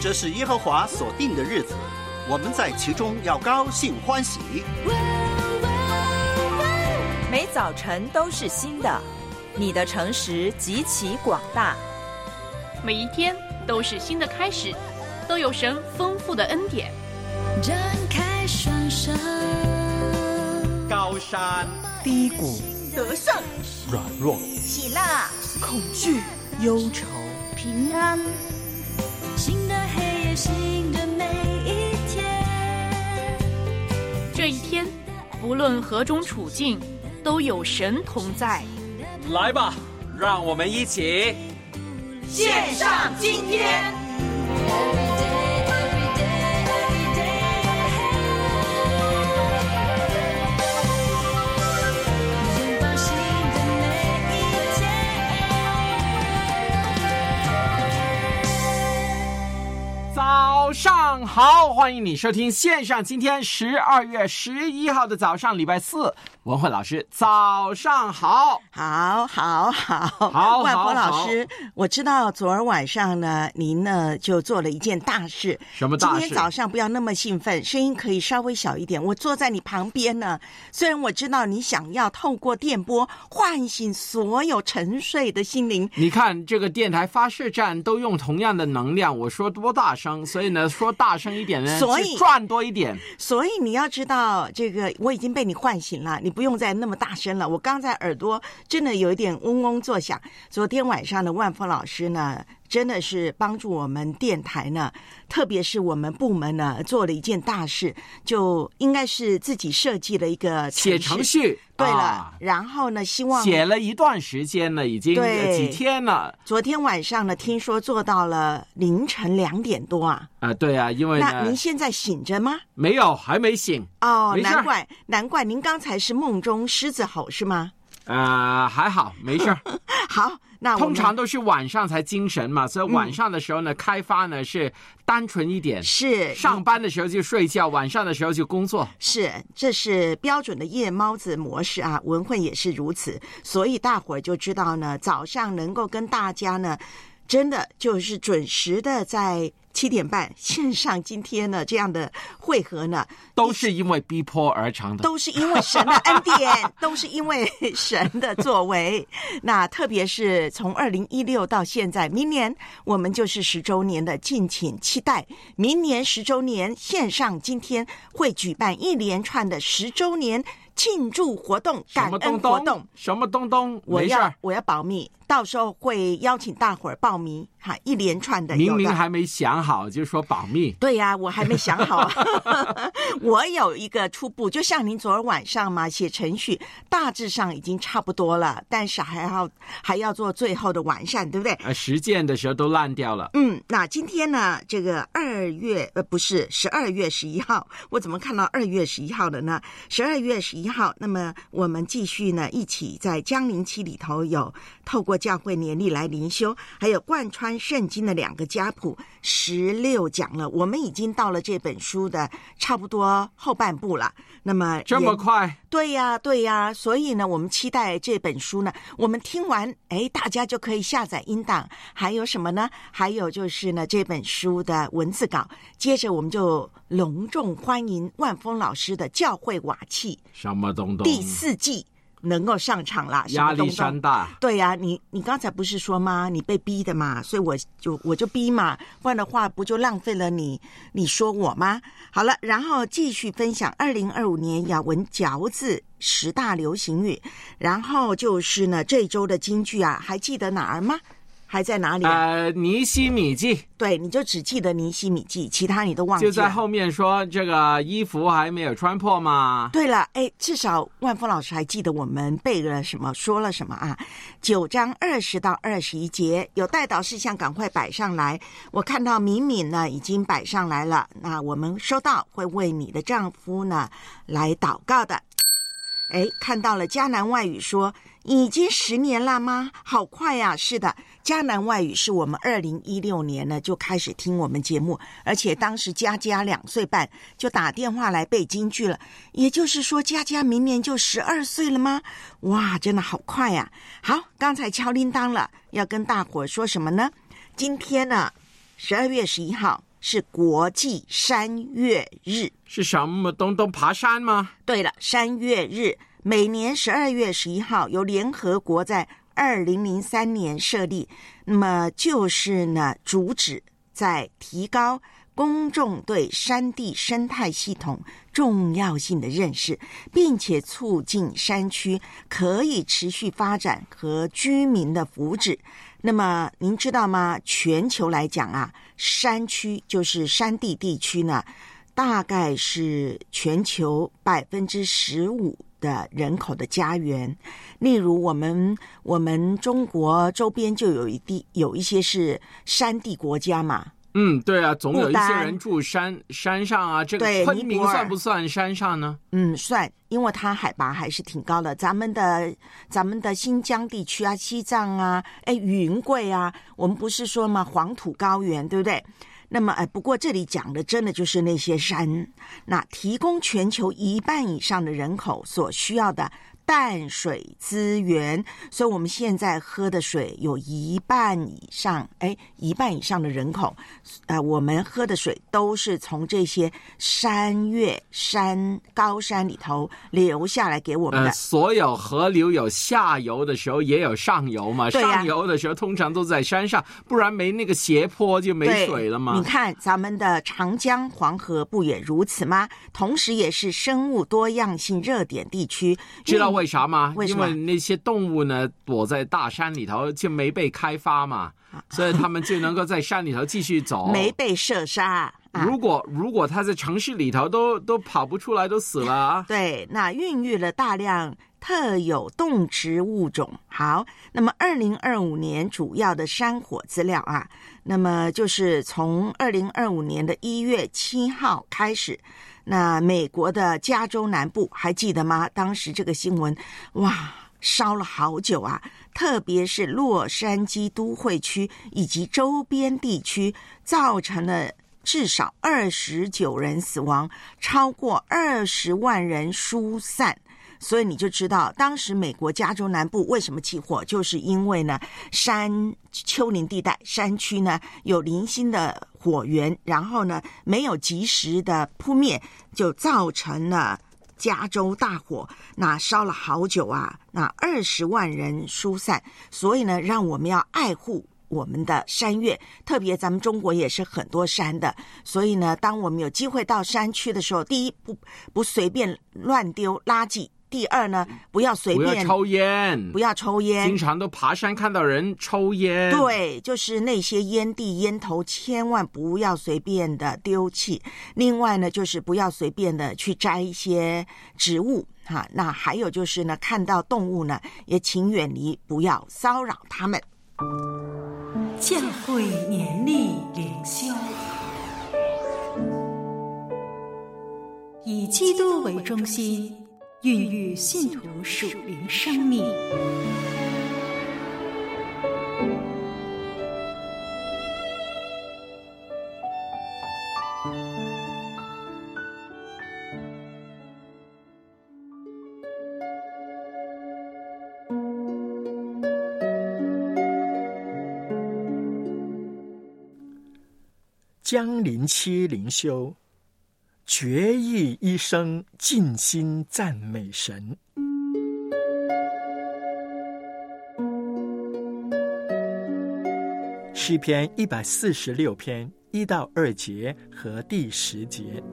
这是耶和华所定的日子，我们在其中要高兴欢喜。 每早晨都是新的，你的诚实极其广大。 每一天都是新的开始，都有神丰富的恩典。 张开双手， 高山低谷， 得胜， 软弱， 喜乐， 恐惧，忧愁， 平安。 新的黑夜，新的每一天。 这一天，不论何种处境，都有神同在。 来吧，让我们一起献上今天。 早上好，欢迎你收听线上今天12月11号的早上，礼拜四，文慧老师早上好。 好，万峰老师，我知道昨儿晚上呢，您呢就做了一件大事。 什么大事？ 今天早上不要那么兴奋，声音可以稍微小一点。我坐在你旁边呢，虽然我知道你想要透过电波唤醒所有沉睡的心灵。 你看这个电台发射站都用同样的能量，我说多大声，所以呢说大声一点呢， 所以赚多一点。 所以你要知道，这个我已经被你唤醒了，你不用再那么大声了。我刚才耳朵真的有一点嗡嗡作响。昨天晚上的万峰老师呢，真的是帮助我们电台呢，特别是我们部门呢，做了一件大事，就应该是自己设计了一个写程序。 对了，然后呢，希望写了一段时间了，已经几天了。 昨天晚上呢，听说做到了凌晨2点多啊。 对啊，因为呢， 那您现在醒着吗？ 没有，还没醒。 哦，难怪您刚才是梦中狮子吼是吗？ 还好，没事。 好，那通常都是晚上才精神嘛，所以晚上的时候呢，开发呢是单纯一点。 是上班的时候就睡觉，晚上的时候就工作。 是，这是标准的夜猫子模式啊，文慧也是如此，所以大伙儿就知道呢，早上能够跟大家呢，真的就是准时的在7点半线上今天呢这样的会合呢， 都是因为逼迫而成的， 都是因为神的恩典，都是因为神的作为。那特别是从2016到现在，明年我们就是10周年的，敬请期待。明年10周年线上今天会举办一连串的10周年庆祝活动、感恩活动。 什么东东？ 我要保密，到时候会邀请大伙儿报名哈，一连串的。 明明还没想好就说保密。 对呀，我还没想好。我有一个初步，就像您昨儿晚上嘛，写程序大致上已经差不多了，但是还要做最后的完善，对不对？ 实践的时候都烂掉了。 那今天呢，这个12月11号，我怎么看到2月11号的呢？12月11号，那么我们继续呢，一起在江陵期里头有透过教会年历来灵修，还有贯穿圣经的2个家谱16讲了，我们已经到了这本书的差不多后半部了。那么这么快？ 对呀，所以呢，我们期待这本书呢，我们听完，大家就可以下载音档。还有什么呢？还有就是呢，这本书的文字稿。接着我们就隆重欢迎万峰老师的教会瓦器什么东东第4季能够上场了， 压力山大。 对呀，你刚才不是说吗？你被逼的嘛，所以我就逼嘛，不然的话不就浪费了你说我吗？好了，然后继续分享2025年雅文嚼字10大流行语，然后就是呢这周的金句啊，还记得哪儿吗？还在哪里啊？ 尼希米记。 对，你就只记得尼希米记，其他你都忘记了。 就在后面说这个衣服还没有穿破嘛。 对了，至少万峰老师还记得我们背了什么，说了什么啊？9章20到21节有代祷事项，赶快摆上来。我看到敏敏呢已经摆上来了，那我们收到会为你的丈夫呢来祷告的。看到了迦南外语说已经10年了吗？好快呀！是的，迦南外语是我们2016年呢就开始听我们节目，而且当时佳佳2岁半就打电话来背京剧了，也就是说佳佳明年就12岁了吗？哇，真的好快呀！好，刚才敲铃铛了，要跟大伙说什么呢？今天呢12月11号是国际山岳日。 是什么东东爬山吗？ 对了，山岳日每年12月11号由联合国在2003年设立，那么就是呢，主旨在提高公众对山地生态系统重要性的认识，并且促进山区可以持续发展和居民的福祉。那么您知道吗？全球来讲啊，山区就是山地地区呢，大概是全球15%的人口的家园。例如我们中国周边就有一些是山地国家嘛。 对啊，总有一些人住山上啊。这个昆明算不算山上呢？ 算，因为它海拔还是挺高的。咱们的新疆地区啊，西藏啊，云贵啊，我们不是说嘛，黄土高原，对不对？那么不过这里讲的真的就是那些山，那提供全球1半以上的人口所需要的淡水资源，所以我们现在喝的水有1半以上的人口，我们喝的水都是从这些高山里头流下来给我们的。 所有河流有下游的时候也有上游嘛，上游的时候通常都在山上，不然没那个斜坡就没水了嘛。 你看咱们的长江、黄河不也如此吗？同时也是生物多样性热点地区。 知道为啥吗？ 为什么？ 因为那些动物呢躲在大山里头就没被开发嘛，所以他们就能够在山里头继续走， 没被射杀。 如果它在城市里头都跑不出来，都死了啊。 对，那孕育了大量特有动植物种。好，那么2025年主要的山火资料啊，那么就是从2025年的1月7号开始，那美国的加州南部还记得吗？当时这个新闻，哇，烧了好久啊，特别是洛杉矶都会区以及周边地区，造成了至少29人死亡，超过20万人疏散。所以你就知道当时美国加州南部为什么起火，就是因为呢丘陵地带山区呢有零星的火源，然后呢没有及时的扑灭，就造成了加州大火，那烧了好久啊，那20万人疏散。所以呢让我们要爱护我们的山岳，特别咱们中国也是很多山的，所以呢当我们有机会到山区的时候，第一不随便乱丢垃圾，第二呢不要随便不要抽烟， 经常都爬山看到人抽烟。 对，就是那些烟蒂烟头千万不要随便的丢弃。另外呢就是不要随便的去摘一些植物那还有就是呢看到动物呢也请远离，不要骚扰它们。 教会年历灵修，以基督为中心，孕育信徒属灵生命。 江林期灵修，决意一生尽心赞美神。诗篇146篇1到2节和第10节。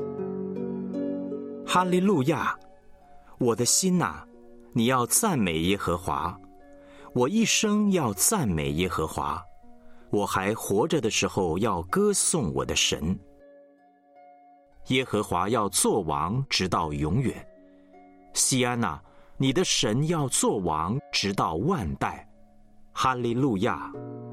哈利路亚！我的心啊，你要赞美耶和华，我一生要赞美耶和华。我还活着的时候要歌颂我的神。耶和华要做王直到永远，西安啊，你的神要做王直到万代。哈利路亚！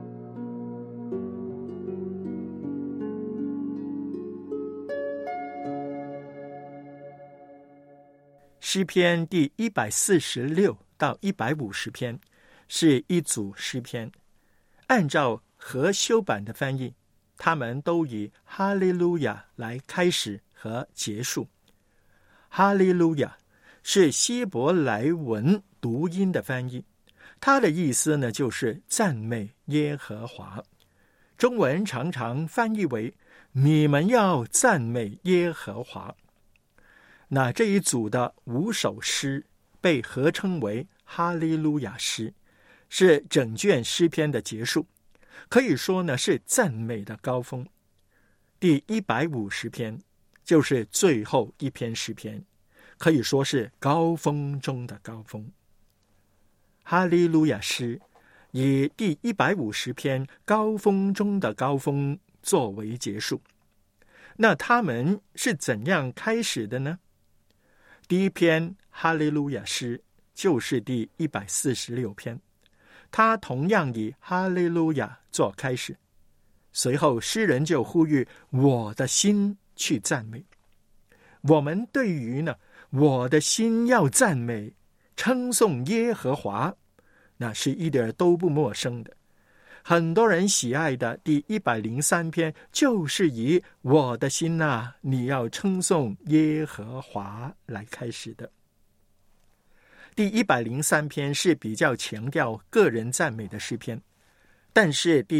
诗篇第146到150篇是一组诗篇，按照和修版的翻译，他们都以哈利路亚来开始和结束。哈利路亚是希伯来文读音的翻译，它的意思呢就是赞美耶和华。 中文常常翻译为你们要赞美耶和华。那这一组的5首诗被合称为哈利路亚诗，是整卷诗篇的结束，可以说呢是赞美的高峰。第150篇就是最后一篇诗篇，可以说是高峰中的高峰。哈利路亚诗以第150篇高峰中的高峰作为结束。那他们是怎样开始的呢？第一篇哈利路亚诗就是第146篇，它同样以哈利路亚做开始，随后诗人就呼吁我的心去赞美。我们对于呢我的心要赞美称颂耶和华，那是一点都不陌生的。很多人喜爱的第103篇就是以我的心啊，你要称颂耶和华来开始的。第103篇是比较强调个人赞美的诗篇，但是第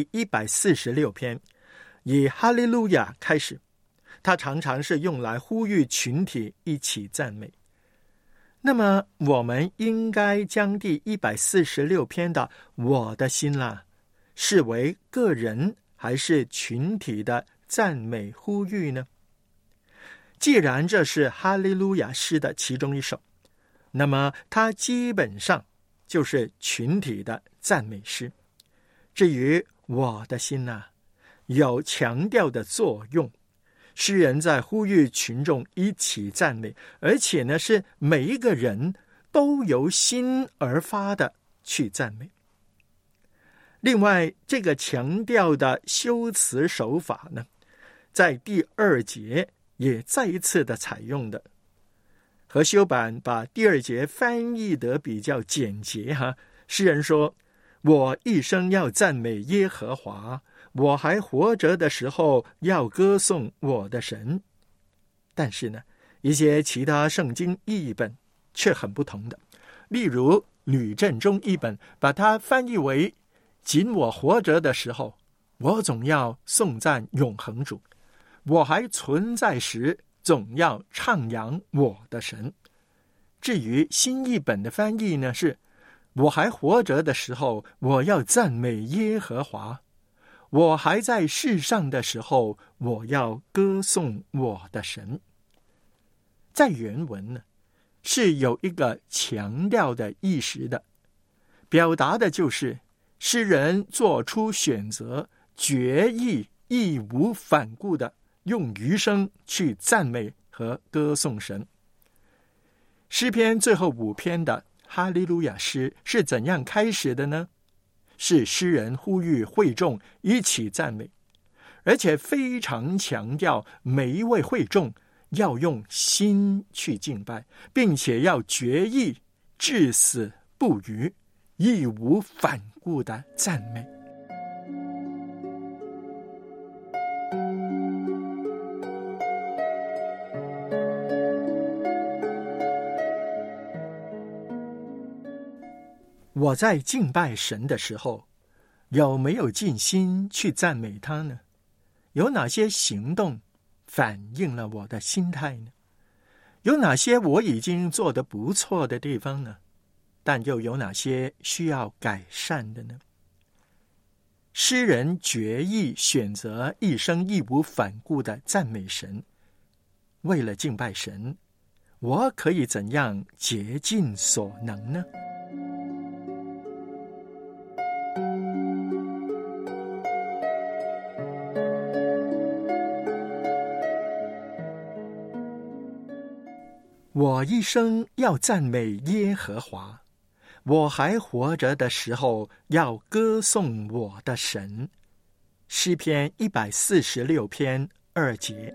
146篇以哈利路亚开始，它常常是用来呼吁群体一起赞美。那么我们应该将第146篇的我的心啦视为个人还是群体的赞美呼吁呢？既然这是哈利路亚诗的其中一首，那么它基本上就是群体的赞美诗。至于我的心啊，有强调的作用，诗人在呼吁群众一起赞美，而且呢是每一个人都由心而发的去赞美。另外，这个强调的修辞手法呢，在第2节也再一次的采用的。和修版把第2节翻译得比较简洁哈。诗人说，我一生要赞美耶和华，我还活着的时候要歌颂我的神。但是呢，一些其他圣经译本却很不同的。例如吕振中译本把它翻译为仅我活着的时候，我总要颂赞永恒主，我还存在时总要唱扬我的神。至于新译本的翻译呢，是我还活着的时候，我要赞美耶和华，我还在世上的时候，我要歌颂我的神。在原文呢，是有一个强调的意识的，表达的就是诗人做出选择，决意义无反顾的用余生去赞美和歌颂神。诗篇最后5篇的哈利路亚诗是怎样开始的呢？是诗人呼吁会众一起赞美，而且非常强调每一位会众要用心去敬拜，并且要决意至死不渝，义无反顾的赞美。我在敬拜神的时候，有没有尽心去赞美他呢？有哪些行动反映了我的心态呢？有哪些我已经做得不错的地方呢？但又有哪些需要改善的呢？诗人决意选择一生义无反顾的赞美神。为了敬拜神，我可以怎样竭尽所能呢？我一生要赞美耶和华，我还活着的时候要歌颂我的神。诗篇146篇2节。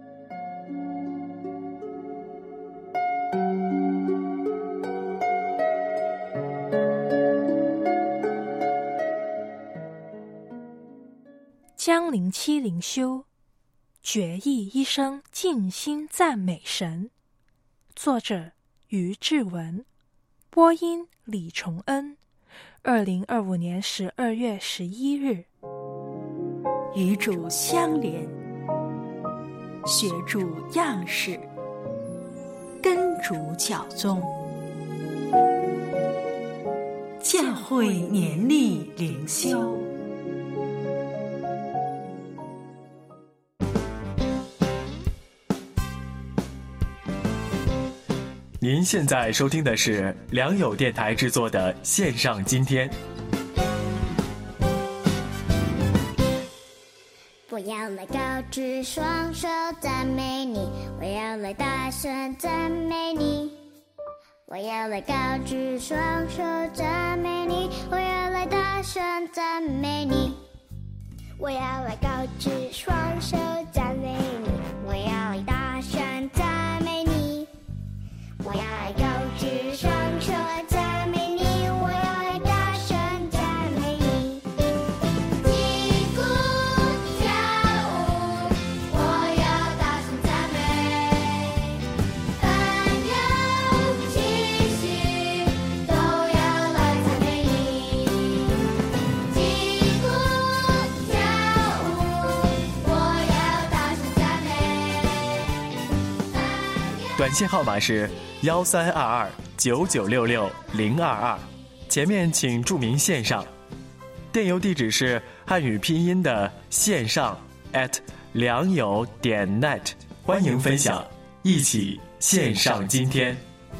将灵期灵修，决意一生尽心赞美神。作者于志文，播音李崇恩，2025年12月11日。 与主相连，学主样式，跟主脚踪。教会年历灵修。 您现在收听的是良友电台制作的线上今天。 我要来高举双手赞美你，我要来大声赞美你，我要来高举双手赞美你，我要来大声赞美你，我要来高举双手赞美你，我要来大声赞美你，我要来高举双手赞美你，我要来大声赞美你。击鼓跳舞，我要大声赞美，凡有气息都要来赞美你。击鼓跳舞，我要大声赞美。 短信号码是13229966-022，前面请注明线上。电邮地址是汉语拼音的线上良友.net， 欢迎分享，一起线上今天。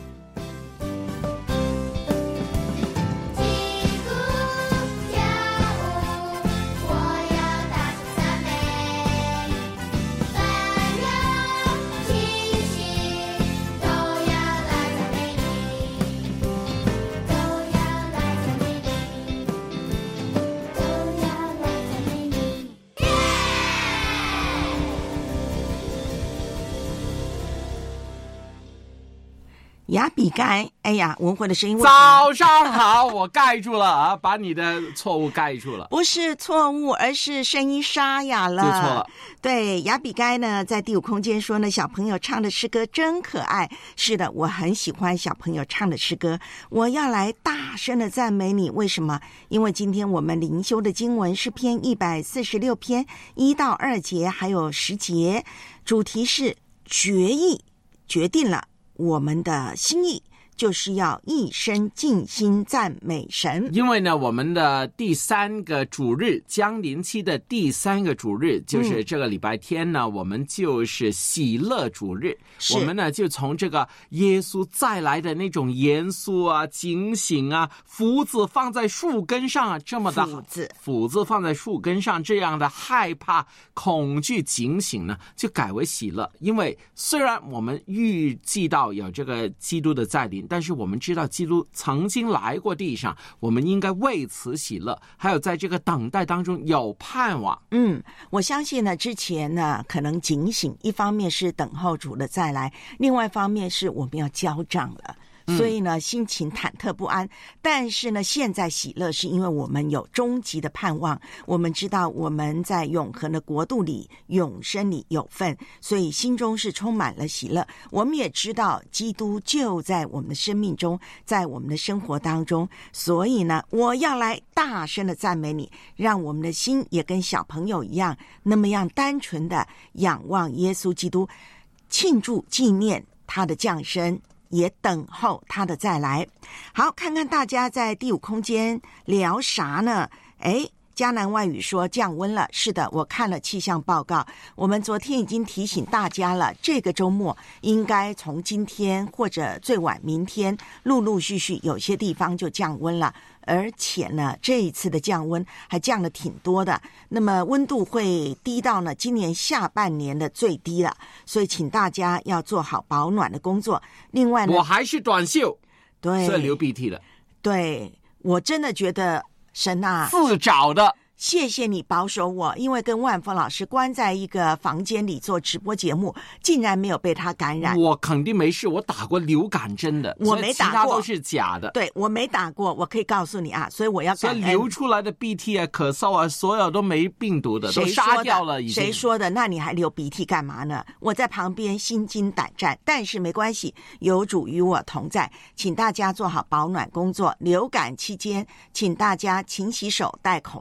亚比该，哎呀，文慧的声音。 早上好，我盖住了啊，把你的错误盖住了。 不是错误，而是声音沙哑了。 就错了。 对，亚比该呢，在第五空间说呢，小朋友唱的诗歌真可爱。是的，我很喜欢小朋友唱的诗歌。我要来大声的赞美你，为什么？因为今天我们灵修的经文是篇146篇1到2节，还有10节，主题是决意，决定了我们的心意，就是要一生尽心赞美神。 因为呢，我们的第3个主日，将临期的第3个主日，就是这个礼拜天呢，我们就是喜乐主日。我们呢，就从这个耶稣再来的那种严肃啊、警醒啊，斧子放在树根上啊，这么的斧子放在树根上，这样的害怕、恐惧、警醒呢，就改为喜乐。因为虽然我们预计到有这个基督的再临，但是我们知道基督曾经来过地上，我们应该为此喜乐，还有在这个等待当中有盼望。 我相信呢，之前呢可能警醒，一方面是等候主的再来，另外一方面是我们要交账了，所以呢心情忐忑不安。但是呢现在喜乐，是因为我们有终极的盼望，我们知道我们在永恒的国度里、永生里有份，所以心中是充满了喜乐。我们也知道基督就在我们的生命中，在我们的生活当中，所以呢我要来大声的赞美你，让我们的心也跟小朋友一样，那么样单纯的仰望耶稣基督，庆祝纪念他的降生，也等候他的再来。好，看看大家在第5空间聊啥呢？迦南外语说降温了。是的，我看了气象报告，我们昨天已经提醒大家了，这个周末应该从今天或者最晚明天，陆陆续续有些地方就降温了。而且呢，这一次的降温还降了挺多的，那么温度会低到呢今年下半年的最低了，所以请大家要做好保暖的工作。另外呢， 我还是短袖， 对， 所以流鼻涕了。 对，我真的觉得神啊， 自找的。 谢谢你保守我，因为跟万峰老师关在一个房间里做直播节目，竟然没有被他感染。 我肯定没事，我打过流感针的， 我没打过， 其他都是假的。 对，我没打过，我可以告诉你啊，所以我要感恩。 所以流出来的鼻涕啊、咳嗽啊，所有都没病毒的，都杀掉了已经。 谁说的？那你还流鼻涕干嘛呢？我在旁边心惊胆战，但是没关系，有主与我同在，请大家做好保暖工作。流感期间，请大家勤洗手、戴口罩啊。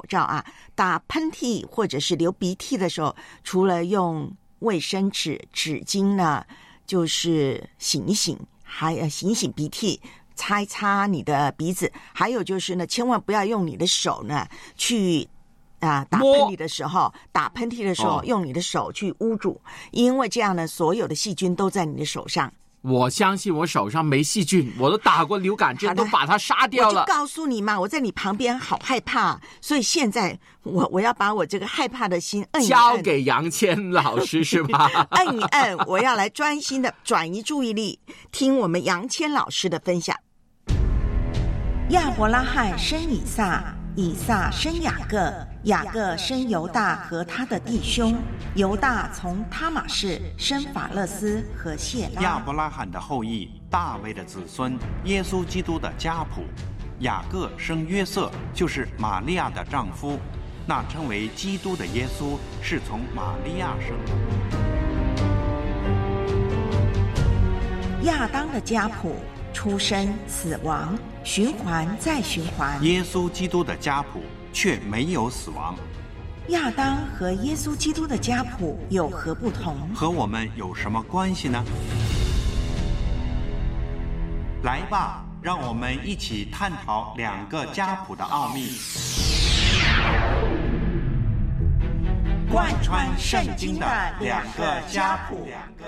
打喷嚏或者是流鼻涕的时候，除了用卫生纸、纸巾呢，就是擤一擤，还擤一擤鼻涕，擦一擦你的鼻子，还有就是呢，千万不要用你的手呢去打喷嚏的时候，用你的手去捂住，因为这样呢，所有的细菌都在你的手上。 我相信我手上没细菌，我都打过流感针，都把它杀掉了。 我就告诉你嘛，我在你旁边好害怕，所以现在我要把我这个害怕的心摁一摁， 交给杨谦老师是吧？ 摁一摁，我要来专心的转移注意力，听我们杨谦老师的分享。亚伯拉罕生以撒，以撒生雅各，雅各生犹大和他的弟兄，犹大从他玛氏生法勒斯和谢拉。 亚伯拉罕的后裔，大卫的子孙，耶稣基督的家谱。雅各生约瑟，就是玛利亚的丈夫，那称为基督的耶稣是从玛利亚生的。 亚当的家谱，出生、死亡，循环再循环。 耶稣基督的家谱却没有死亡。 亚当和耶稣基督的家谱有何不同？ 和我们有什么关系呢？来吧，让我们一起探讨两个家谱的奥秘，贯穿圣经的两个家谱。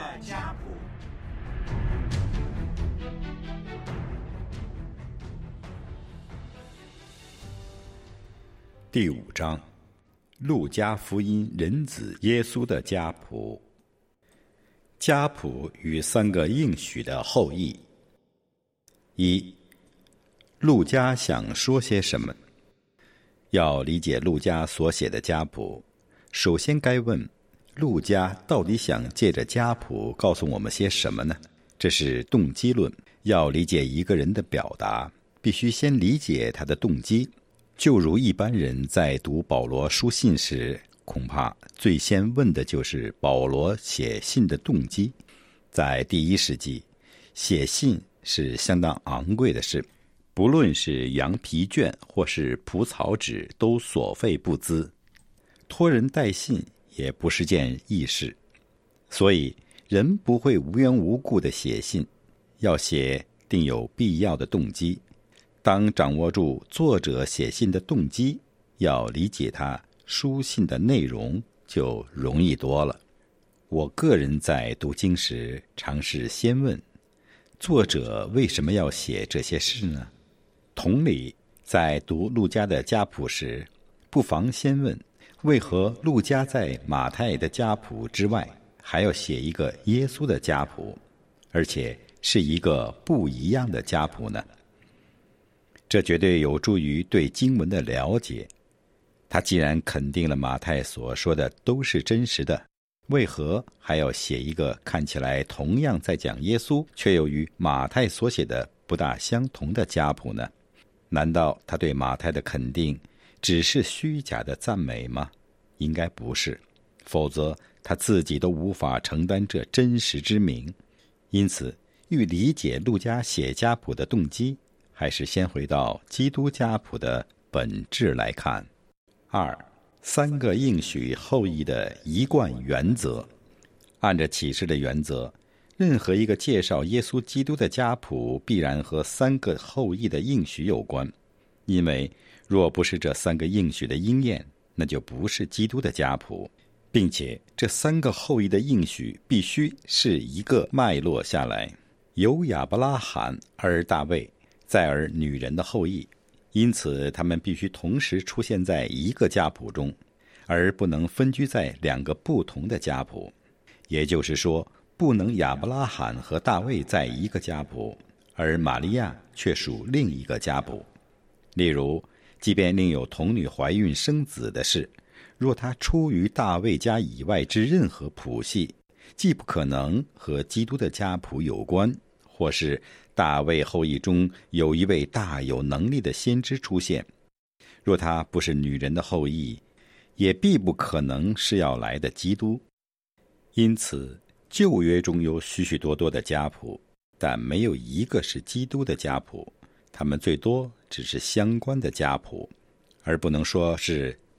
第5章，路加福音人子耶稣的家谱。家谱与3个应许的后裔。1. 路加想说些什么？要理解路加所写的家谱，首先该问，路加到底想借着家谱告诉我们些什么呢？这是动机论。要理解一个人的表达，必须先理解他的动机。就如一般人在读保罗书信时，恐怕最先问的就是保罗写信的动机。在第1世纪，写信是相当昂贵的事，不论是羊皮卷或是蒲草纸，都所费不赀。托人带信也不是件易事，所以人不会无缘无故的写信，要写定有必要的动机。当掌握住作者写信的动机，要理解他书信的内容，就容易多了。我个人在读经时，尝试先问，作者为什么要写这些事呢？同理，在读路加的家谱时，不妨先问，为何路加在马太的家谱之外，还要写一个耶稣的家谱，而且是一个不一样的家谱呢？这绝对有助于对经文的了解。他既然肯定了马太所说的都是真实的，为何还要写一个看起来同样在讲耶稣，却又与马太所写的不大相同的家谱呢？难道他对马太的肯定只是虚假的赞美吗？应该不是，否则他自己都无法承担这真实之名。因此，欲理解路加写家谱的动机，还是先回到基督家谱的本质来看。2. 3个应许后裔的一贯原则。按着启示的原则，任何一个介绍耶稣基督的家谱必然和3个后裔的应许有关，因为若不是这3个应许的应验，那就不是基督的家谱，并且这3个后裔的应许必须是一个脉络下来，由亚伯拉罕而大卫，再而女人的后裔，因此他们必须同时出现在一个家谱中，而不能分居在2个不同的家谱。也就是说，不能亚伯拉罕和大卫在一个家谱，而玛利亚却属另一个家谱。例如，即便另有童女怀孕生子的事，若她出于大卫家以外之任何谱系，既不可能和基督的家谱有关，或是大卫后裔中有一位大有能力的先知出现，若他不是女人的后裔，也必不可能是要来的基督。因此，旧约中有许许多多的家谱，但没有一个是基督的家谱，他们最多只是相关的家谱，而不能说是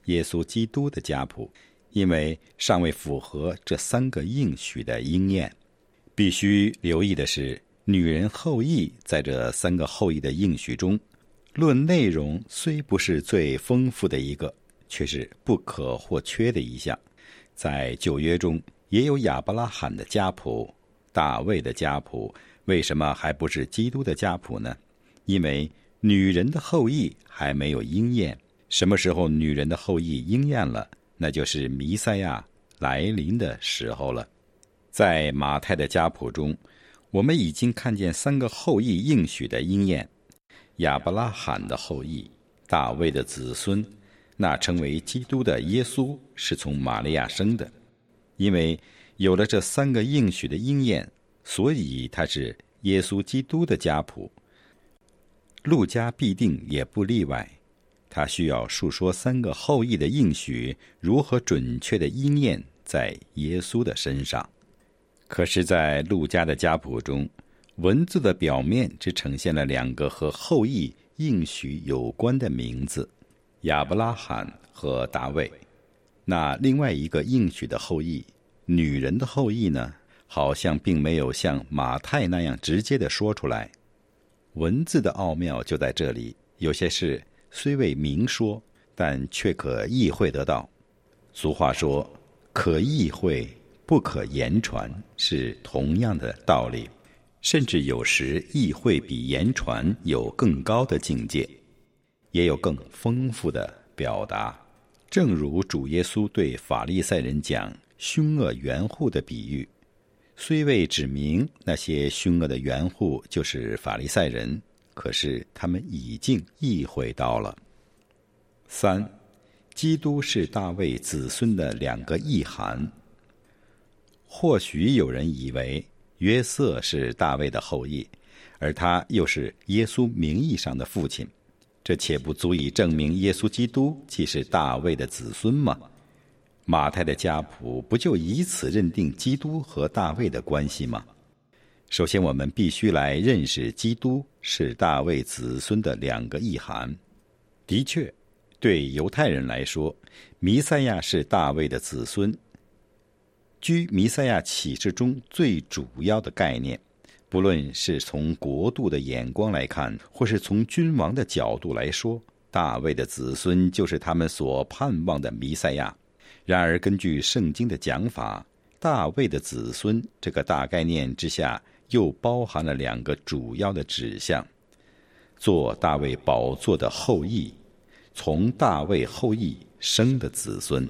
耶稣基督的家谱，因为尚未符合这3个应许的应验。必须留意的是，女人后裔在这3个后裔的应许中，论内容虽不是最丰富的一个，却是不可或缺的一项。在旧约中也有亚伯拉罕的家谱、大卫的家谱，为什么还不是基督的家谱呢？因为女人的后裔还没有应验。什么时候女人的后裔应验了，那就是弥赛亚来临的时候了。在马太的家谱中，我们已经看见3个后裔应许的应验。亚伯拉罕的后裔，大卫的子孙，那称为基督的耶稣是从玛利亚生的。因为有了这3个应许的应验，所以他是耶稣基督的家谱。路加必定也不例外，他需要述说3个后裔的应许如何准确的应验在耶稣的身上。可是在路加的家谱中，文字的表面只呈现了2个和后裔应许有关的名字，亚伯拉罕和大卫。那另外一个应许的后裔，女人的后裔呢，好像并没有像马太那样直接的说出来。文字的奥妙就在这里，有些事虽未明说，但却可意会得到。俗话说，可意会不可言传，是同样的道理。甚至有时意会比言传有更高的境界，也有更丰富的表达。正如主耶稣对法利赛人讲凶恶园户的比喻，虽未指明那些凶恶的园户就是法利赛人，可是他们已经意会到了。3. 基督是大卫子孙的2个意涵。或许有人以为约瑟是大卫的后裔，而他又是耶稣名义上的父亲，这且不足以证明耶稣基督既是大卫的子孙吗？马太的家谱不就以此认定基督和大卫的关系吗？首先我们必须来认识基督是大卫子孙的2个意涵。的确，对犹太人来说，弥赛亚是大卫的子孙。居弥赛亚启示中最主要的概念，不论是从国度的眼光来看，或是从君王的角度来说，大卫的子孙就是他们所盼望的弥赛亚。然而根据圣经的讲法，大卫的子孙这个大概念之下又包含了2个主要的指向：做大卫宝座的后裔，从大卫后裔生的子孙。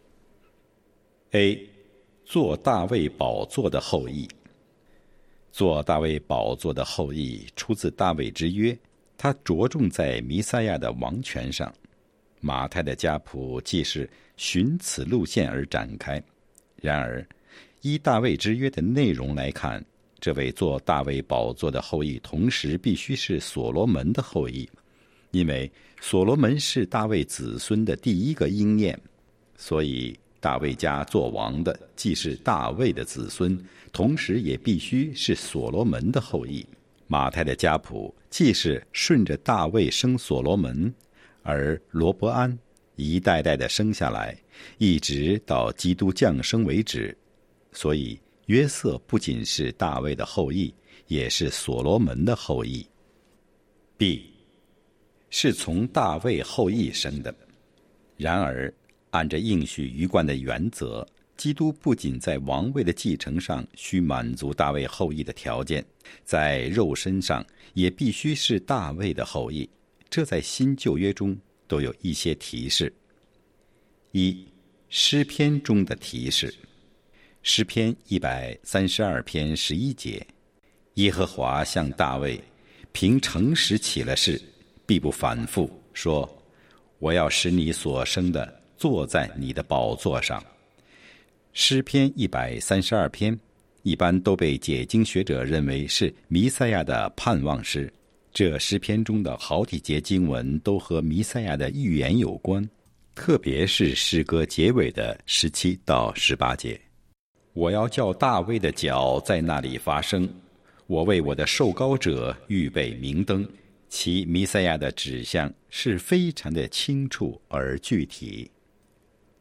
A. 做大卫宝座的后裔。做大卫宝座的后裔出自大卫之约，他着重在弥赛亚的王权上。马太的家谱既是循此路线而展开，然而依大卫之约的内容来看，这位做大卫宝座的后裔同时必须是所罗门的后裔，因为所罗门是大卫子孙的第1个应验，所以大卫家做王的既是大卫的子孙，同时也必须是所罗门的后裔。马太的家谱既是顺着大卫生所罗门，而罗伯安一代代的生下来，一直到基督降生为止，所以约瑟不仅是大卫的后裔，也是所罗门的后裔。 B. 是从大卫后裔生的。然而按着应许一贯的原则，基督不仅在王位的继承上需满足大卫后裔的条件，在肉身上也必须是大卫的后裔。这在新旧约中都有一些提示。1. 诗篇中的提示。诗篇132篇11节，耶和华向大卫凭诚实起了誓，必不反复，说：我要使你所生的坐在你的宝座上。诗篇132篇一般都被解经学者认为是弥赛亚的盼望诗。这诗篇中的好几节经文都和弥赛亚的预言有关，特别是诗歌结尾的17到18节。我要叫大卫的脚在那里发声，我为我的受膏者预备明灯。其弥赛亚的指向是非常的清楚而具体。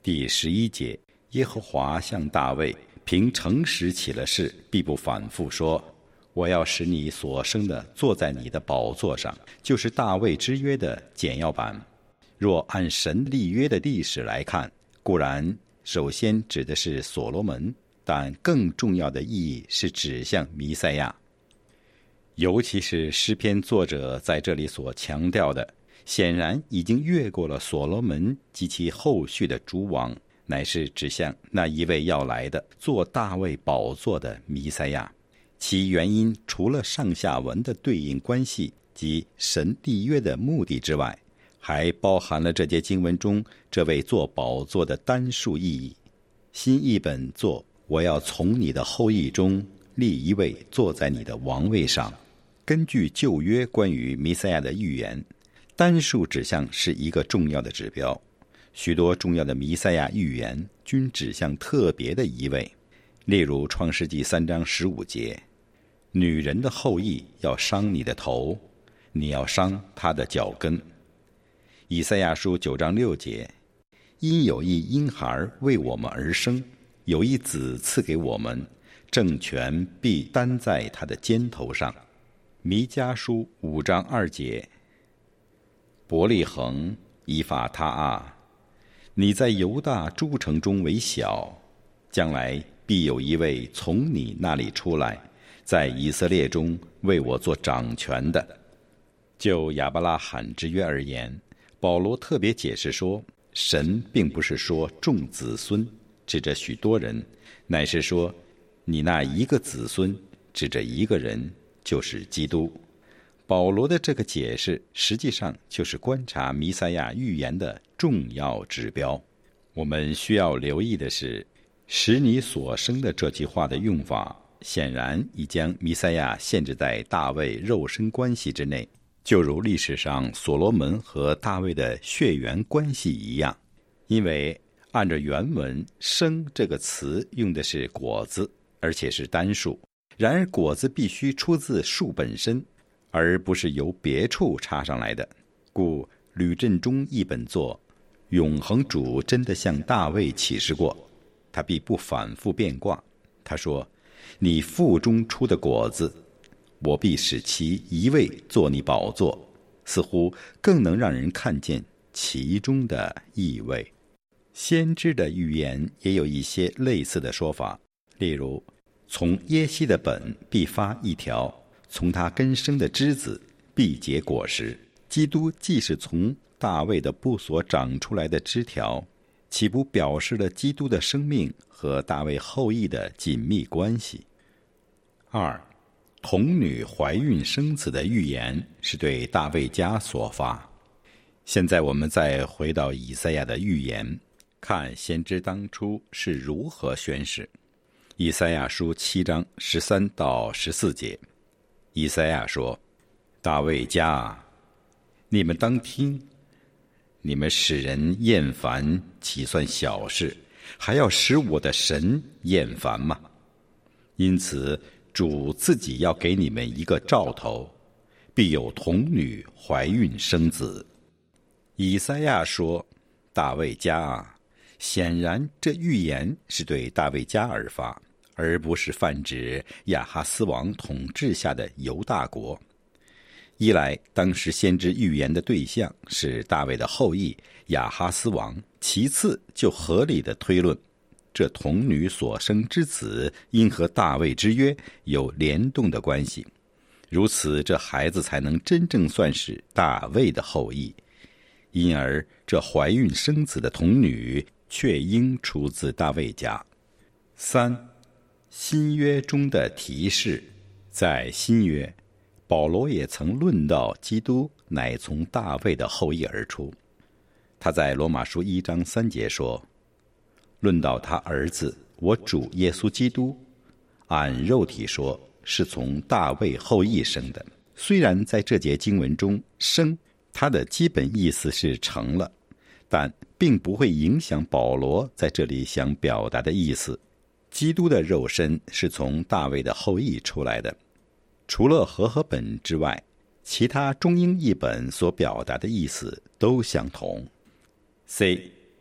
第11节，耶和华向大卫凭诚实起了誓，必不反复说，我要使你所生的坐在你的宝座上，就是大卫之约的简要版。若按神立约的历史来看，固然首先指的是所罗门，但更重要的意义是指向弥赛亚。尤其是诗篇作者在这里所强调的，显然已经越过了所罗门及其后续的诸王，乃是指向那一位要来的坐大卫宝座的弥赛亚。其原因除了上下文的对应关系及神立约的目的之外，还包含了这节经文中这位坐宝座的单数意义。新译本作，我要从你的后裔中立一位坐在你的王位上。根据旧约关于弥赛亚的预言，单数指向是一个重要的指标。许多重要的弥赛亚预言均指向特别的一位，例如创世纪3章15节，女人的后裔要伤你的头，你要伤她的脚跟。以赛亚书9章6节，因有一婴孩为我们而生，有一子赐给我们，政权必担在他的肩头上。弥迦书5章2节，伯利恒以法他啊，你在犹大诸城中为小，将来必有一位从你那里出来，在以色列中为我做掌权的。就亚伯拉罕之约而言，保罗特别解释说，神并不是说众子孙，指着许多人，乃是说你那一个子孙，指着一个人，就是基督。保罗的这个解释实际上就是观察弥赛亚预言的重要指标。我们需要留意的是，使你所生的这句话的用法，显然已将弥赛亚限制在大卫肉身关系之内，就如历史上所罗门和大卫的血缘关系一样。因为按照原文，生这个词用的是果子，而且是单数。然而果子必须出自树本身，而不是由别处插上来的。故吕振中译本作，永恒主真的向大卫启示过，他必不反复变卦。他说，你腹中出的果子，我必使其一位做你宝座，似乎更能让人看见其中的意味。先知的预言也有一些类似的说法，例如从耶西的本必发一条，从他根生的枝子必结果实。基督既是从大卫的部所长出来的枝条，岂不表示了基督的生命和大卫后裔的紧密关系？二，童女怀孕生子的预言是对大卫家所发。现在我们再回到以赛亚的预言，看先知当初是如何宣示。以赛亚书7章13到14节，以赛亚说，大卫家啊，你们当听，你们使人厌烦岂算小事，还要使我的神厌烦吗？因此主自己要给你们一个兆头，必有童女怀孕生子。以赛亚说，大卫家啊，显然这预言是对大卫家而发，而不是泛指亚哈斯王统治下的犹大国。一来，当时先知预言的对象是大卫的后裔亚哈斯王；其次，就合理的推论，这童女所生之子因和大卫之约有联动的关系，如此这孩子才能真正算是大卫的后裔。因而这怀孕生子的童女却应出自大卫家。三，新约中的提示。在新约，保罗也曾论到基督乃从大卫的后裔而出。他在罗马书1章3节说，论到他儿子我主耶稣基督，按肉体说是从大卫后裔生的。虽然在这节经文中生它的基本意思是成了，但并不会影响保罗在这里想表达的意思。基督的肉身是从大卫的后裔出来的。除了和合本之外，其他中英译本所表达的意思都相同。C，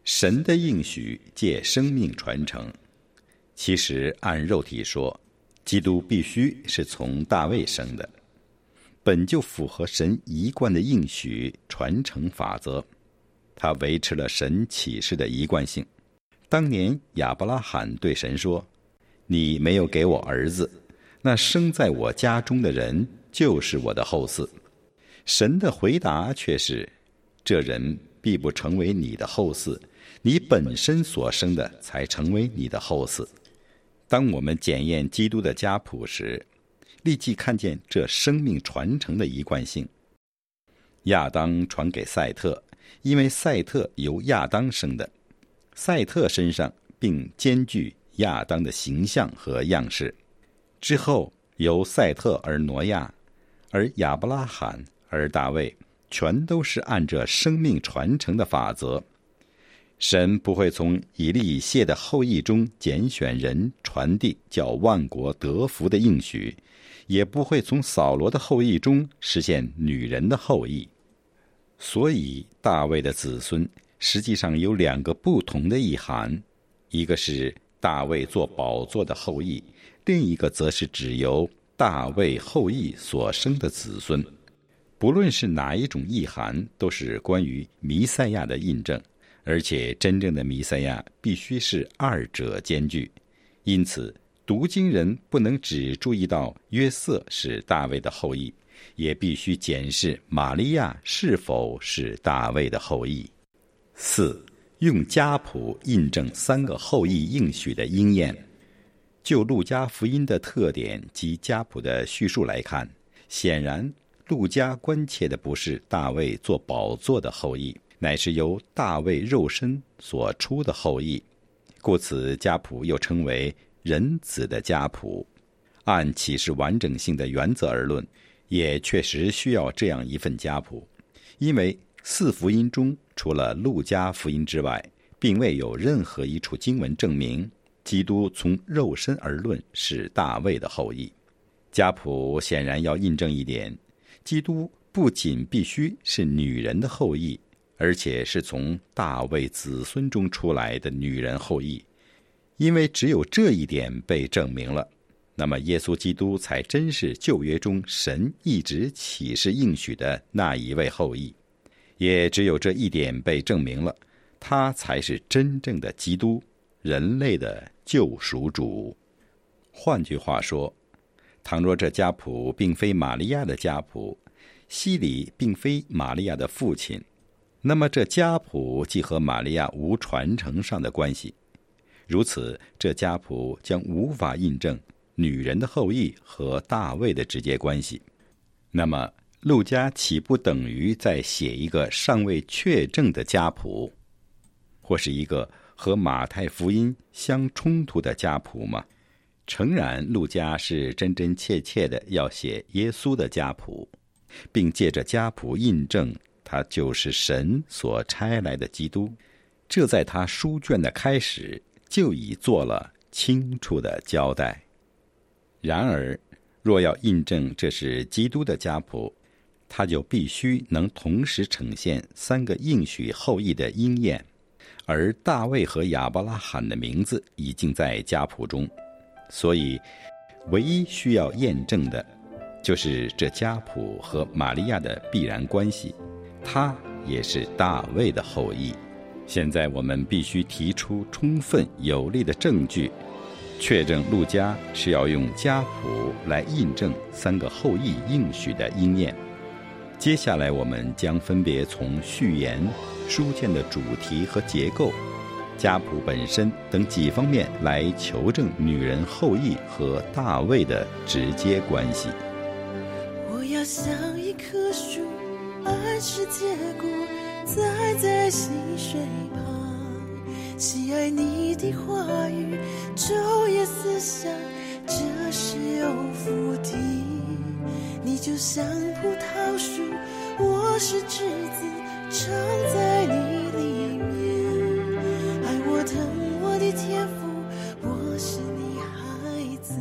神的应许借生命传承。其实按肉体说，基督必须是从大卫生的，本就符合神一贯的应许传承法则，他维持了神启示的一贯性。当年亚伯拉罕对神说，你没有给我儿子，那生在我家中的人就是我的后嗣。神的回答却是，这人必不成为你的后嗣，你本身所生的才成为你的后嗣。当我们检验基督的家谱时，立即看见这生命传承的一贯性。亚当传给赛特，因为赛特由亚当生的，赛特身上并兼具亚当的形象和样式。之后由赛特而挪亚，而亚伯拉罕而大卫，全都是按着生命传承的法则。神不会从以利以谢的后裔中拣选人传递叫万国得福的应许，也不会从扫罗的后裔中实现女人的后裔。所以大卫的子孙实际上有两个不同的意涵，一个是大卫做宝座的后裔，另一个则是指由大卫后裔所生的子孙。不论是哪一种意涵，都是关于弥赛亚的印证，而且真正的弥赛亚必须是二者兼具。因此读经人不能只注意到约瑟是大卫的后裔，也必须检视玛利亚是否是大卫的后裔。4. 用家谱印证3个后裔应许的应验。就路加福音的特点及家谱的叙述来看，显然路加关切的不是大卫做宝座的后裔，乃是由大卫肉身所出的后裔，故此家谱又称为人子的家谱。按启示完整性的原则而论，也确实需要这样一份家谱，因为4福音中除了路加福音之外，并未有任何一处经文证明基督从肉身而论是大卫的后裔。家谱显然要印证一点，基督不仅必须是女人的后裔，而且是从大卫子孙中出来的女人后裔。因为只有这一点被证明了，那么耶稣基督才真是旧约中神一直启示应许的那一位后裔。也只有这一点被证明了，他才是真正的基督，人类的救赎主。换句话说，倘若这家谱并非玛利亚的家谱，希里并非玛利亚的父亲，那么这家谱既和玛利亚无传承上的关系，如此这家谱将无法印证女人的后裔和大卫的直接关系。那么路加岂不等于在写一个尚未确证的家谱，或是一个和马太福音相冲突的家谱吗？诚然，路加是真真切切的要写耶稣的家谱，并借着家谱印证他就是神所差来的基督，这在他书卷的开始就已做了清楚的交代。然而若要印证这是基督的家谱，他就必须能同时呈现3个应许后裔的应验，而大卫和亚伯拉罕的名字已经在家谱中，所以唯一需要验证的就是这家谱和玛利亚的必然关系，他也是大卫的后裔。现在我们必须提出充分有力的证据，确证路加是要用家谱来印证3个后裔应许的应验。接下来我们将分别从序言、书卷的主题和结构、家谱本身等几方面来求证女人后裔和大卫的直接关系。 我要像一棵树，按时结果，栽在溪水旁，喜爱你的话语，昼夜思想，这是有福的。你就像葡萄树，我是枝子，长在你里面，爱我疼我的天父，我是你孩子，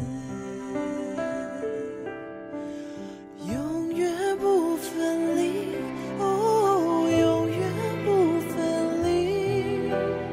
永远不分离，哦，永远不分离。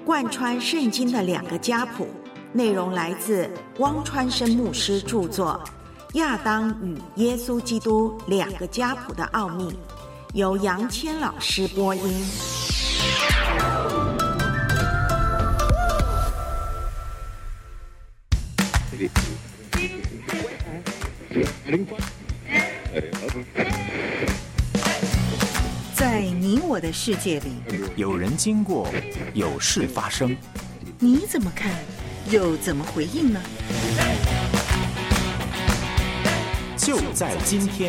贯穿圣经的2个家谱，内容来自汪川生牧师著作《亚当与耶稣基督2个家谱的奥秘》，由杨谦老师播音。 在你我的世界里， 有人经过，有事发生， 你怎么看，又怎么回应呢？ 就在今天。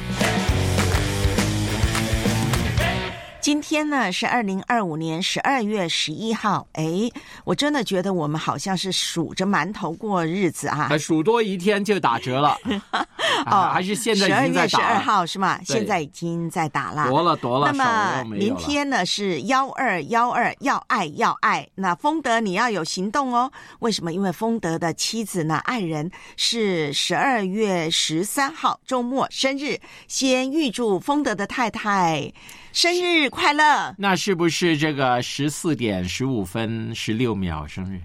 今天呢是2025年12月11号，我真的觉得我们好像是数着馒头过日子啊， 数多一天就打折了。还是现在已经在打了。 12月12号是吗？现在已经在打了， 夺了。 那么明天呢是1212，要爱。那丰德你要有行动哦。为什么？因为丰德的妻子呢，爱人是12月13号周末生日，先预祝丰德的太太生日快乐。 那是不是这个14点15分16秒生日？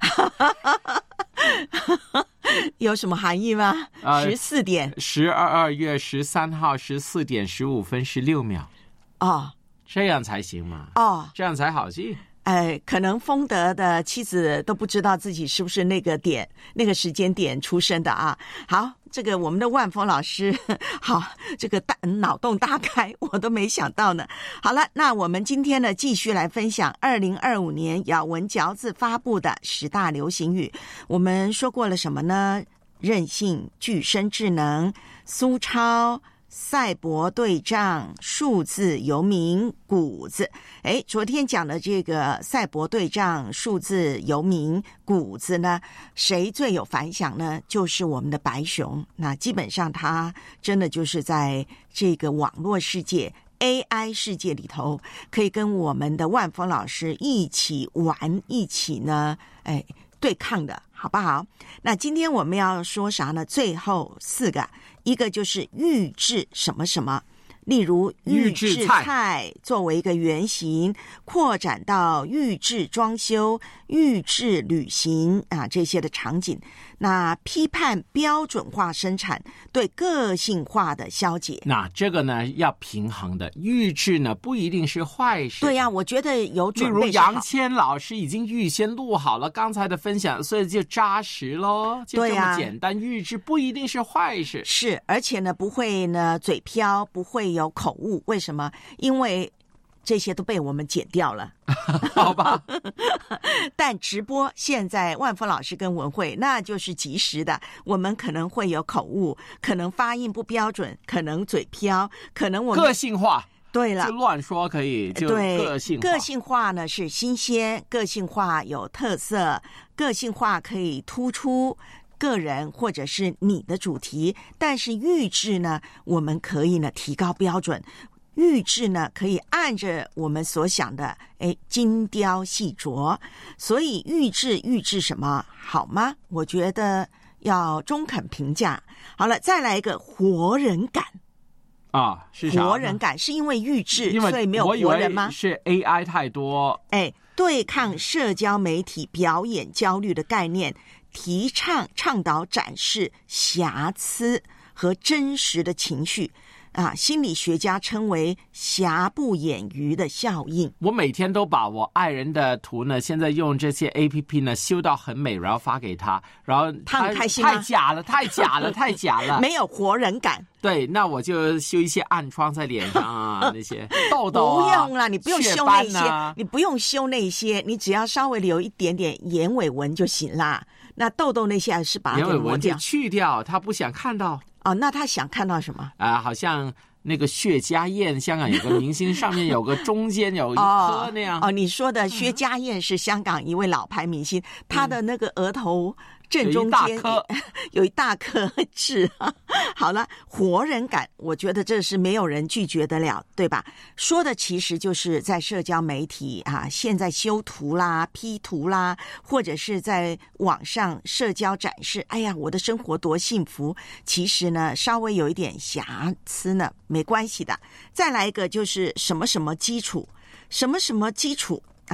有什么含义吗？14点 12月13号14点15分16秒。 哦， 这样才行嘛。 哦， 这样才好记。 可能丰德的妻子都不知道自己是不是那个时间点出生的啊。好，这个我们的万峰老师，好，这个脑洞大开，我都没想到呢。好了，那我们今天呢继续来分享2025年咬文嚼字发布的10大流行语。我们说过了什么呢？韧性、具身智能、苏超、赛博对仗、数字游民、谷子。昨天讲的这个赛博对仗、数字游民、谷子呢，谁最有反响呢？就是我们的白熊。那基本上它真的就是在这个网络世界 AI 世界里头，可以跟我们的万峰老师一起玩，一起呢对抗的，好不好？那今天我们要说啥呢？最后4个，一个就是预制什么什么，例如预制菜作为一个原型，扩展到预制装修、预制旅行啊这些的场景。那批判标准化生产对个性化的消解， 那这个呢要平衡的，预制呢不一定是坏事。 对呀，我觉得有准备。 例如杨谦老师已经预先录好了刚才的分享，所以就扎实咯，就这么简单。预制不一定是坏事， 是，而且呢不会呢嘴飘，不会有口误。为什么？因为这些都被我们剪掉了。 好吧。 但直播现在万峰老师跟文慧那就是即时的，我们可能会有口误，可能发音不标准，可能嘴飘，可能我们个性化。 对了， 就乱说可以，就个性化。 个性化呢是新鲜，个性化有特色，个性化可以突出个人或者是你的主题。但是预制呢，我们可以呢提高标准。预制呢可以按着我们所想的精雕细琢，所以预制什么好吗？我觉得要中肯评价。好了，再来一个活人感啊，是啥？ 活人感是因为预制所以没有活人吗？ 是 AI 太多。 对抗社交媒体表演焦虑的概念，提倡导展示瑕疵和真实的情绪。心理学家称为瑕不掩瑜的效应。 我每天都把我爱人的图呢，现在用这些 APP 呢修到很美，然后发给他，然后他很开心吗？ 太假了， 没有活人感。 对，那我就修一些暗疮在脸上啊，那些痘痘不用啦，你不用修那些，你不用修那些，你只要稍微留一点点眼尾纹就行啦。那痘痘那些还是把它给抹掉， 去掉，他不想看到。 那他想看到什么？ 好像那个薛家燕，香港有个明星，上面有个中间有一颗那样。 你说的薛家燕是香港一位老牌明星，他的那个额头正中间有一大颗痣。好了，活人感，我觉得这是没有人拒绝得了，对吧？说的其实就是在社交媒体现在修图啦、P 图啦，或者是在网上社交展示，哎呀，我的生活多幸福。其实呢，稍微有一点瑕疵呢，没关系的。再来一个就是什么什么基础，什么什么基础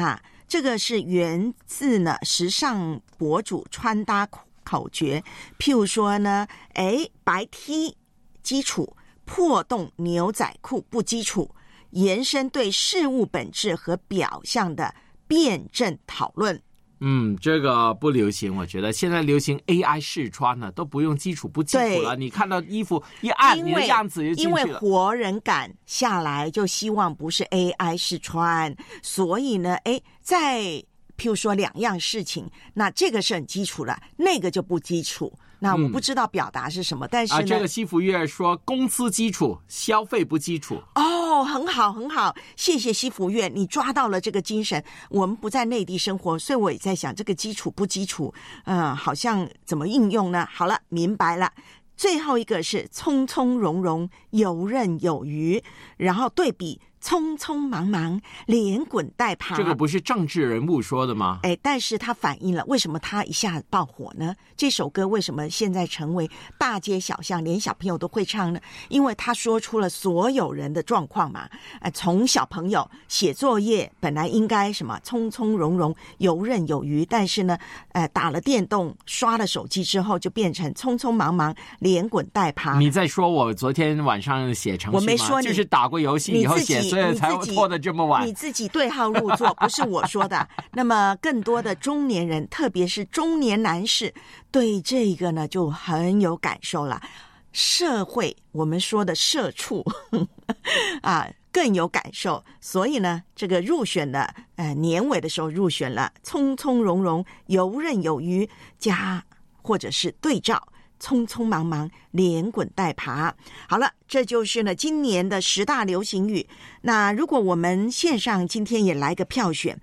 这个是源自呢时尚博主穿搭口诀，譬如说呢，白 T 基础，破洞牛仔裤不基础，延伸对事物本质和表象的辩证讨论。 这个不流行，我觉得现在流行 AI 试穿呢，都不用基础不基础了，你看到衣服一按，你的样子就进去了。 因为活人感下来，就希望不是 AI 试穿，所以呢，在譬如说2样事情，那这个是很基础了，那个就不基础。那我不知道表达是什么，但是呢， 这个西福月说工资基础，消费不基础。 很好很好，谢谢西福月，你抓到了这个精神。我们不在内地生活，所以我也在想这个基础不基础，好像怎么应用呢？好了，明白了。最后一个是从从容容，游刃有余，然后对比匆匆忙忙，连滚带爬。 这个不是政治人物说的吗？ 但是它反映了为什么他一下爆火呢？这首歌为什么现在成为大街小巷，连小朋友都会唱呢？因为他说出了所有人的状况嘛。从小朋友写作业本来应该什么从从容容，游刃有余，但是呢，打了电动，刷了手机之后，就变成匆匆忙忙，连滚带爬。 你在说我昨天晚上写程序吗？ 我没说你， 就是打过游戏以后写，所以才拖得这么晚。 你自己对号入座，不是我说的。那么更多的中年人，特别是中年男士，对这个呢就很有感受了。社会我们说的社畜更有感受，所以呢，这个入选了，年尾的时候入选了，从从容容，游刃有余，加或者是对照。匆匆忙忙，连滚带爬。好了，这就是呢今年的10大流行语。那如果我们线上今天也来个票选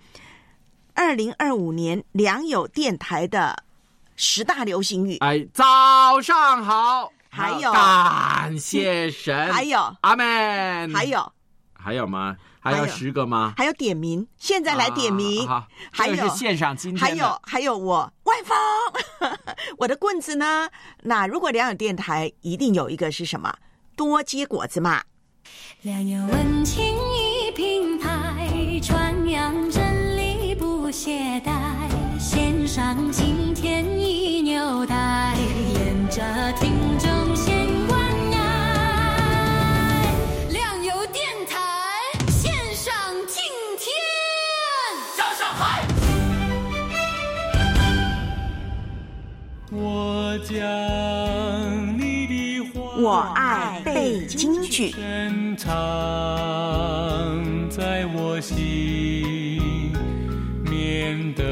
，2025年良友电台的10大流行语。 早上好， 还有感谢神， 还有阿们， 还有吗？还有10个吗？ 还有点名，现在来点名。 好， 还有这个是线上今天的。 还有我外风，我的棍子呢？那如果良友电台一定有一个是什么？多结果子嘛。 良友文情一品牌，传扬真理不懈怠，线上今天一纽带，沿着听众线关爱。良友电台线上今天，向上海。 我将你的话， 我爱背京剧， 深藏在我心，免得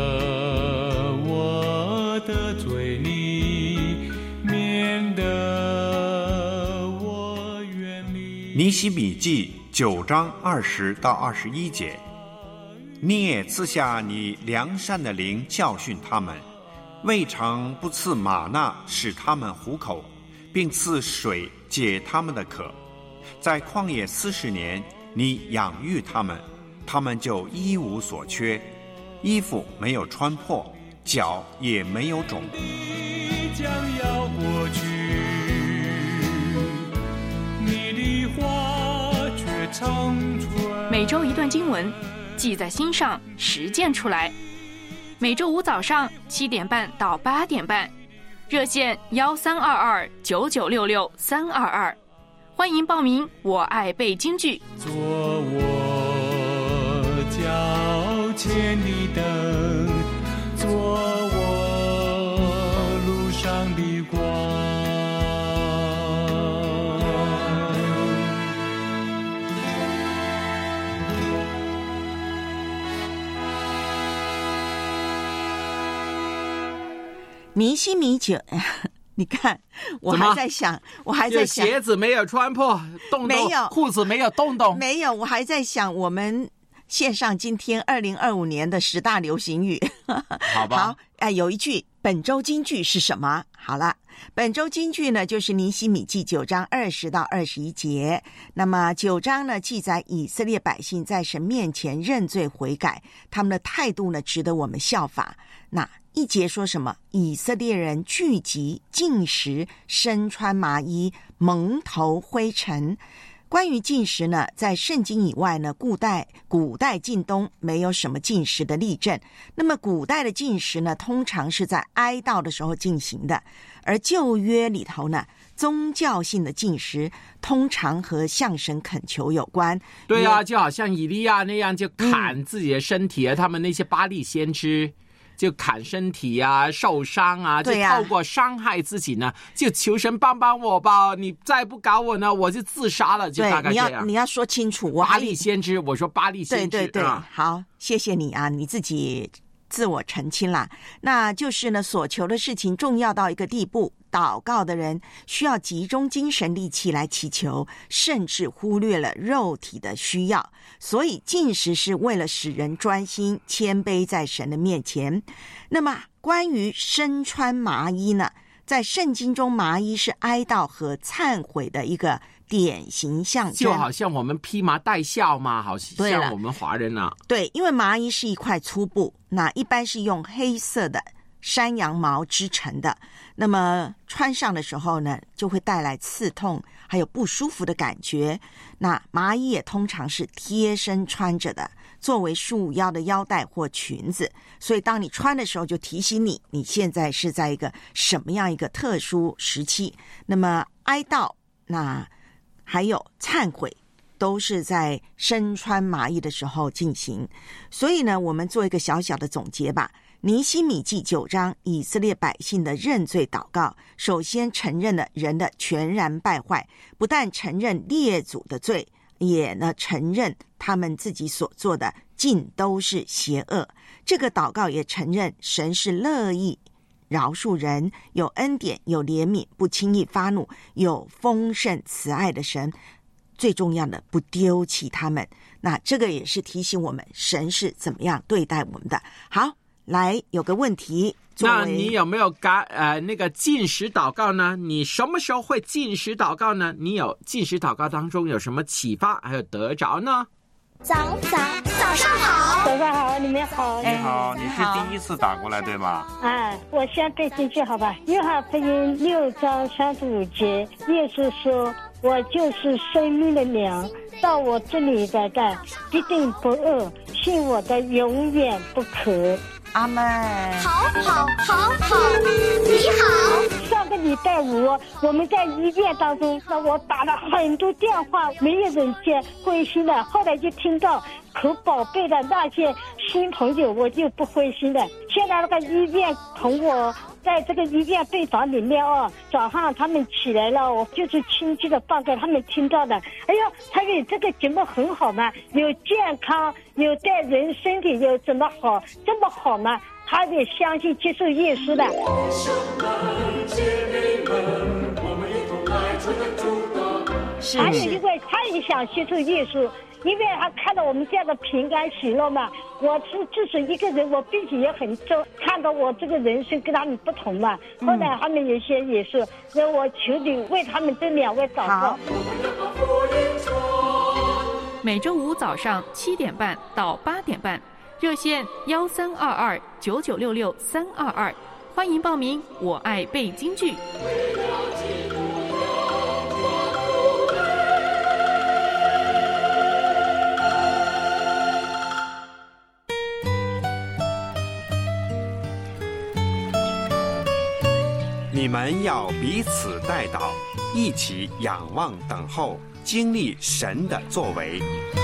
我得罪你，免得我远离。 尼希米记9章20到21节，你也赐下你良善的灵教训他们，未尝不赐玛纳使他们糊口，并赐水解他们的渴。在旷野40年，你养育他们，他们就一无所缺，衣服没有穿破，脚也没有肿。 将要过去，你的话却长存。 每周一段经文，记在心上，实践出来。每周五早上7点半到8点半，热线13229966-322，欢迎报名。我爱背京剧， 做我脚前的灯，做我路上的光。 尼希米酒，你看，我还在想， 鞋子没有穿破， 没有裤子没有洞洞， 没有，我还在想我们线上今天2025年的10大流行语。 好吧， 好，有一句本周金句是什么？好了，本周金句呢，就是尼希米记9章20到21节。那么9章呢，记载以色列百姓在神面前认罪悔改，他们的态度呢，值得我们效法。那1节说什么？以色列人聚集进食，身穿麻衣，蒙头灰尘。 关于禁食呢，在圣经以外呢，古代近东没有什么禁食的例证。那么古代的禁食呢，通常是在哀悼的时候进行的，而旧约里头呢，宗教性的禁食通常和向神恳求有关。 对啊，就好像以利亚那样，就砍自己的身体他们那些巴力先知就砍身体啊，受伤啊，就透过伤害自己呢，就求神帮帮我吧，你再不搞我呢，我就自杀了，就大概这样。 你要说清楚。 巴力先知，我说巴力先知。 对，好，谢谢你啊，你自己自我澄清啦。那就是呢，所求的事情重要到一个地步，祷告的人需要集中精神力气来祈求，甚至忽略了肉体的需要。所以禁食是为了使人专心谦卑在神的面前。那么关于身穿麻衣呢，在圣经中麻衣是哀悼和忏悔的一个典型象征， 就好像我们披麻戴孝嘛，好像我们华人啊。 对，因为麻衣是一块粗布，那一般是用黑色的山羊毛织成的，那么穿上的时候呢，就会带来刺痛还有不舒服的感觉。那麻衣也通常是贴身穿着的，作为束腰的腰带或裙子，所以当你穿的时候就提醒你，你现在是在一个什么样一个特殊时期。那么哀悼那还有忏悔都是在身穿麻衣的时候进行。所以呢，我们做一个小小的总结吧。尼希米记9章，以色列百姓的认罪祷告，首先承认了人的全然败坏，不但承认列祖的罪，也呢承认他们自己所做的尽都是邪恶。这个祷告也承认神是乐意饶恕人，有恩典，有怜悯，不轻易发怒，有丰盛慈爱的神。最重要的，不丢弃他们。那这个也是提醒我们，神是怎么样对待我们的。好，来有个问题， 那你有没有那个禁食祷告呢？你什么时候会禁食祷告呢？你有禁食祷告当中有什么启发还有得着呢？ 早上好， 早上好，你们好。 你好，你是第一次打过来对吗？ 我先背进去好吧。约翰福音6章35节，耶稣说：“我就是生命的粮，到我这里来的必定不饿，信我的永远不渴。” 阿们。 好，你好。 上个礼拜5，我们在医院当中，我打了很多电话，没有人接，灰心了。后来就听到可宝贝的那些新朋友，我就不灰心了。现在那个医院同我在这个医院病房里面早上他们起来了，我就是亲戚的放给他们听到的。哎呦，他说这个节目很好嘛，有健康，有对人身体有怎么好，这么好嘛，他也相信接受耶稣的。还有一位他也想接受耶稣，因为他看到我们这样的平安喜乐嘛。我是自己一个人，我并且也很重，看到我这个人生跟他们不同嘛。后来他们有些也是，我求你为他们这2位祷告。 每周5早上7点半到8点半，热线1322-9966-322，欢迎报名。我爱背京剧。 你们要彼此代祷，一起仰望等候，经历神的作为。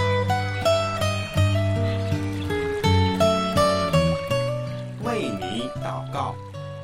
为你祷告。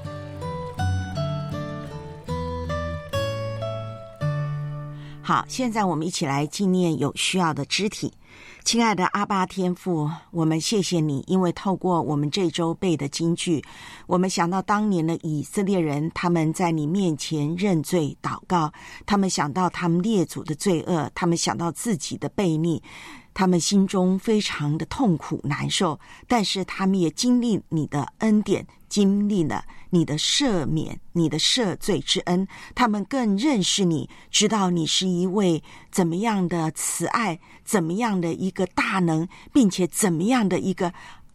好，现在我们一起来纪念有需要的肢体。亲爱的阿爸天父，我们谢谢你，因为透过我们这周背的金句，我们想到当年的以色列人，他们在你面前认罪祷告，他们想到他们列祖的罪恶，他们想到自己的悖逆，他们心中非常的痛苦难受，但是他们也经历你的恩典，经历了你的赦免，你的赦罪之恩，他们更认识你，知道你是一位怎么样的慈爱，怎么样的一个大能，并且怎么样的一个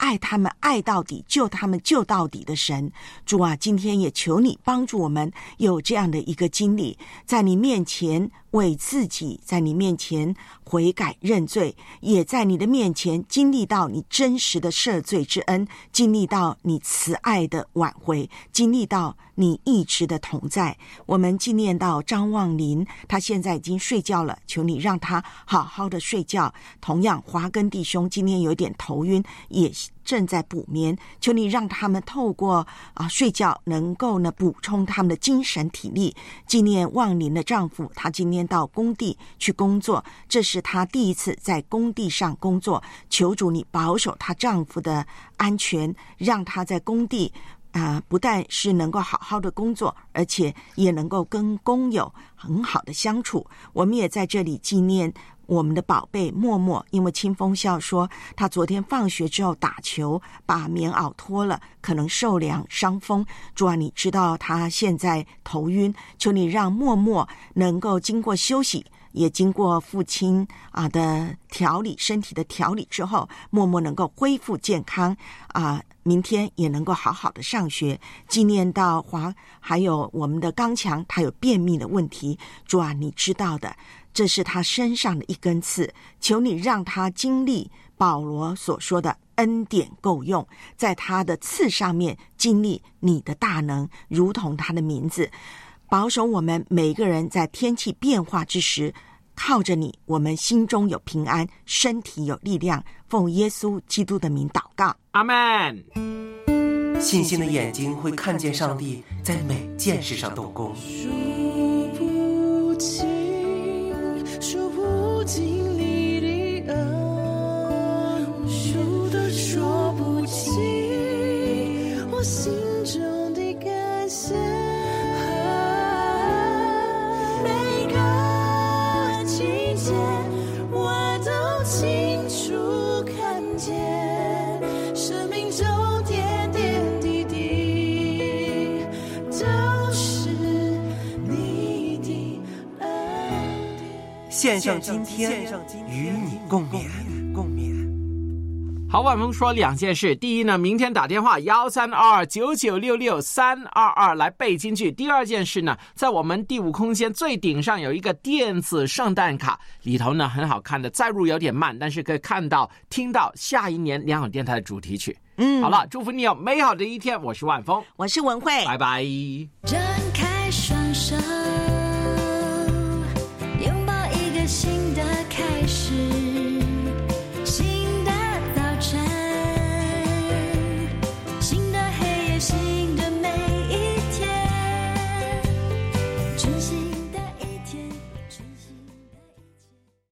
爱他们爱到底，救他们救到底的神。主啊，今天也求你帮助我们有这样的一个经历，在你面前为自己，在你面前悔改认罪，也在你的面前经历到你真实的赦罪之恩，经历到你慈爱的挽回，经历到你一直的同在。我们纪念到张望林，他现在已经睡觉了，求你让他好好的睡觉。同样华根弟兄今天有点头晕，也正在补眠，求你让他们透过睡觉能够呢补充他们的精神体力。纪念望林的丈夫，他今天到工地去工作，这是他第一次在工地上工作，求主你保守她丈夫的安全，让他在工地不但是能够好好的工作，而且也能够跟工友很好的相处。我们也在这里纪念我们的宝贝默默，因为清风笑说他昨天放学之后打球把棉袄脱了，可能受凉伤风。主啊，你知道他现在头晕，求你让默默能够经过休息，也经过父亲的调理，身体的调理之后，默默能够恢复健康明天也能够好好的上学。纪念到还有我们的刚强，他有便秘的问题。主啊，你知道的，这是他身上的一根刺，求你让他经历保罗所说的恩典够用，在他的刺上面经历你的大能，如同他的名字。保守我们每一个人在天气变化之时，靠着你，我们心中有平安，身体有力量。奉耶稣基督的名祷告， 阿们。 信心的眼睛会看见上帝在每件事上动工。 数不尽你的恩，数都说不尽我心中的感谢。每个季节我都清楚看见，生命中点点滴滴都是你的恩典。 献上今天，与你共勉。 好，晚风说两件事。第一呢，明天打电话1329966-322来背金句。第二件事呢，在我们第五空间最顶上有一个电子圣诞卡，里头呢很好看的，载入有点慢，但是可以看到听到下一年良友电台的主题曲。好了，祝福你有美好的一天。我是万峰， 我是文慧， 拜拜。